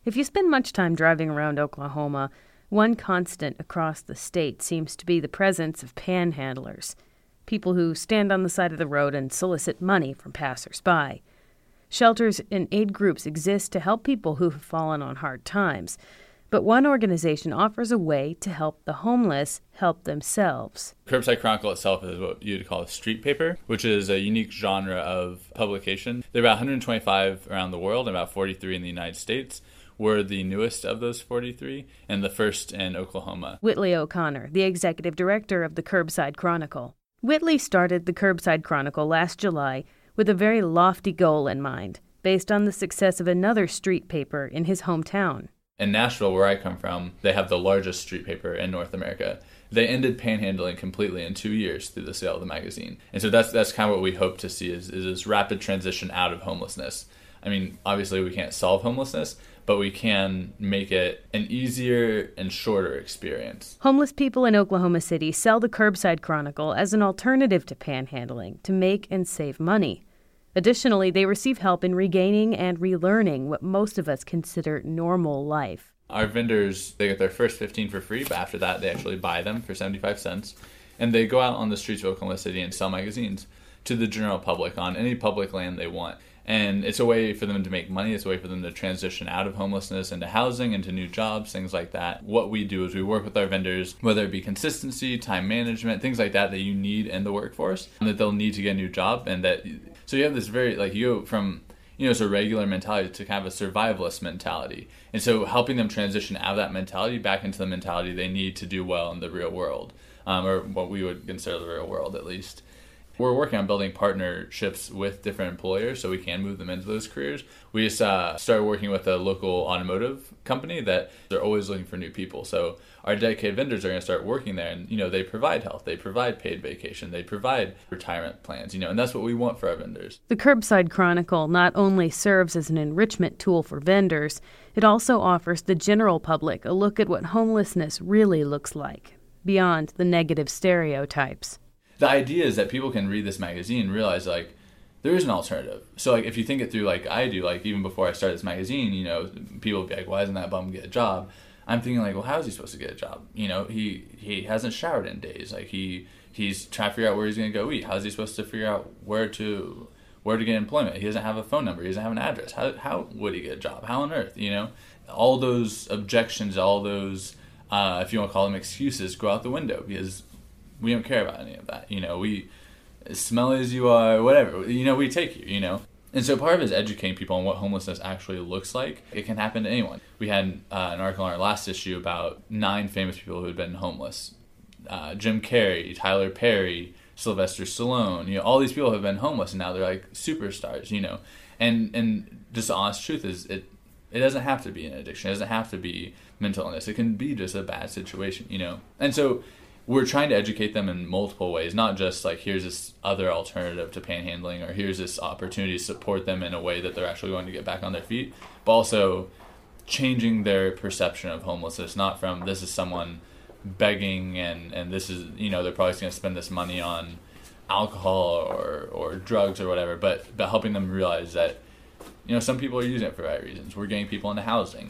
If you spend much time driving around Oklahoma, one constant across the state seems to be the presence of panhandlers, people who stand on the side of the road and solicit money from passers-by. Shelters and aid groups exist to help people who have fallen on hard times, but one organization offers a way to help the homeless help themselves. Curbside Chronicle itself is what you'd call a street paper, which is a unique genre of publication. There are about 125 around the world and about 43 in the United States. We're the newest of those 43 and the first in Oklahoma. Whitley O'Connor, the executive director of the Curbside Chronicle. Whitley started the Curbside Chronicle last July with a very lofty goal in mind, based on the success of another street paper in his hometown. In Nashville, where I come from, they have the largest street paper in North America. They ended panhandling completely in 2 years through the sale of the magazine. And so that's kind of what we hope to see is this rapid transition out of homelessness. I mean, obviously we can't solve homelessness, but we can make it an easier and shorter experience. Homeless people in Oklahoma City sell the Curbside Chronicle as an alternative to panhandling to make and save money. Additionally, they receive help in regaining and relearning what most of us consider normal life. Our vendors, they get their first 15 for free, but after that they actually buy them for 75 cents. And they go out on the streets of Oklahoma City and sell magazines to the general public on any public land they want. And it's a way for them to make money. It's a way for them to transition out of homelessness into housing, into new jobs, things like that. What we do is we work with our vendors, whether it be consistency, time management, things like that you need in the workforce, and that they'll need to get a new job. And that, so you have this very, you go from, it's a regular mentality to kind of a survivalist mentality. And so helping them transition out of that mentality back into the mentality they need to do well in the real world, or what we would consider the real world at least. We're working on building partnerships with different employers so we can move them into those careers. We just started working with a local automotive company that they're always looking for new people. So our dedicated vendors are going to start working there, and they provide health, they provide paid vacation, they provide retirement plans, and that's what we want for our vendors. The Curbside Chronicle not only serves as an enrichment tool for vendors, it also offers the general public a look at what homelessness really looks like, beyond the negative stereotypes. The idea is that people can read this magazine and realize, there is an alternative. So, if you think it through like I do, even before I started this magazine, people would be like, why doesn't that bum get a job? I'm thinking, well, how is he supposed to get a job? He hasn't showered in days. He's trying to figure out where he's going to go eat. How is he supposed to figure out where to get employment? He doesn't have a phone number. He doesn't have an address. How would he get a job? How on earth, All those objections, all those, if you want to call them excuses, go out the window because we don't care about any of that. We, as smelly as you are, whatever, we take you, And so part of it is educating people on what homelessness actually looks like. It can happen to anyone. We had an article in our last issue about 9 famous people who had been homeless. Jim Carrey, Tyler Perry, Sylvester Stallone, all these people have been homeless and now they're superstars, And just the honest truth is it doesn't have to be an addiction. It doesn't have to be mental illness. It can be just a bad situation, And so we're trying to educate them in multiple ways, not just here's this other alternative to panhandling or here's this opportunity to support them in a way that they're actually going to get back on their feet, but also changing their perception of homelessness, not from this is someone begging and this is, they're probably going to spend this money on alcohol or drugs or whatever, but helping them realize that, some people are using it for the right reasons. We're getting people into housing,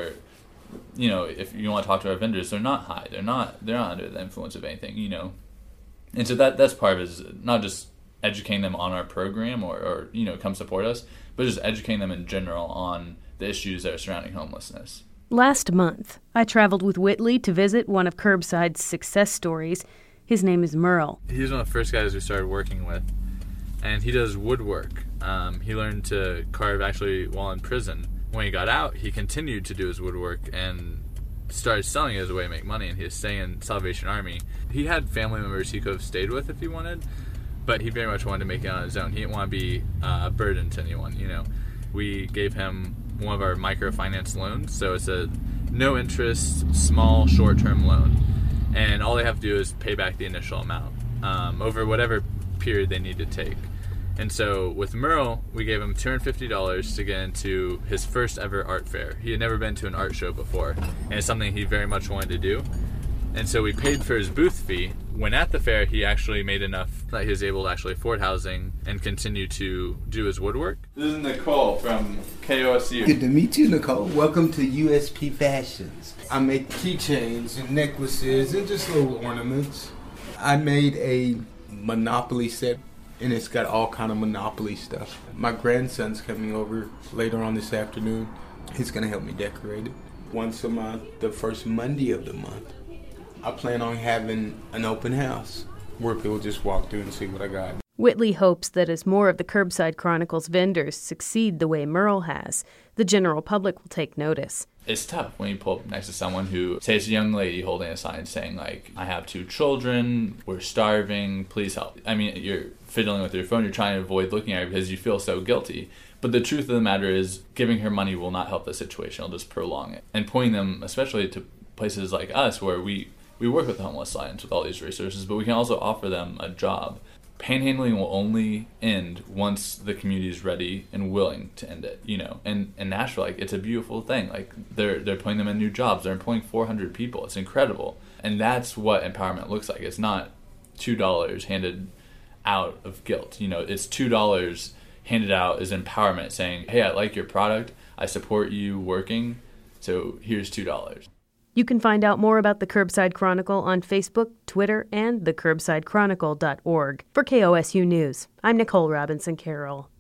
if you want to talk to our vendors, they're not high. They're not under the influence of anything, And so that's part of it, is not just educating them on our program or come support us, but just educating them in general on the issues that are surrounding homelessness. Last month, I traveled with Whitley to visit one of Curbside's success stories. His name is Merle. He's one of the first guys we started working with, and he does woodwork. He learned to carve actually while in prison. When he got out, he continued to do his woodwork and started selling it as a way to make money, and he was staying in Salvation Army. He had family members he could have stayed with if he wanted, but he very much wanted to make it on his own. He didn't want to be a burden to anyone, We gave him one of our microfinance loans, so it's a no-interest, small, short-term loan, and all they have to do is pay back the initial amount over whatever period they need to take. And so with Merle, we gave him $250 to get into his first ever art fair. He had never been to an art show before, and it's something he very much wanted to do. And so we paid for his booth fee when at the fair, he actually made enough that he was able to actually afford housing and continue to do his woodwork. This is Nicole from KOSU. Good to meet you, Nicole. Welcome to USP Fashions. I make keychains and necklaces and just little ornaments. I made a Monopoly set, and it's got all kind of Monopoly stuff. My grandson's coming over later on this afternoon. He's going to help me decorate it. Once a month, the first Monday of the month, I plan on having an open house where people just walk through and see what I got. Whitley hopes that as more of the Curbside Chronicles vendors succeed the way Merle has, the general public will take notice. It's tough when you pull up next to someone who, say it's a young lady holding a sign saying, like, I have 2 children, we're starving, please help. I mean, you're fiddling with your phone, you're trying to avoid looking at her because you feel so guilty. But the truth of the matter is, giving her money will not help the situation, it'll just prolong it. And pointing them, especially to places like us, where we work with the homeless lines with all these resources, but we can also offer them a job. Panhandling will only end once the community is ready and willing to end it, you know. And in Nashville, like, it's a beautiful thing. Like, they're putting them in new jobs. They're employing 400 people. It's incredible. And that's what empowerment looks like. It's not $2 handed out of guilt. You know, it's $2 handed out as empowerment, saying, hey, I like your product. I support you working. So here's $2. You can find out more about the Curbside Chronicle on Facebook, Twitter, and thecurbsidechronicle.org. For KOSU News, I'm Nicole Robinson Carroll.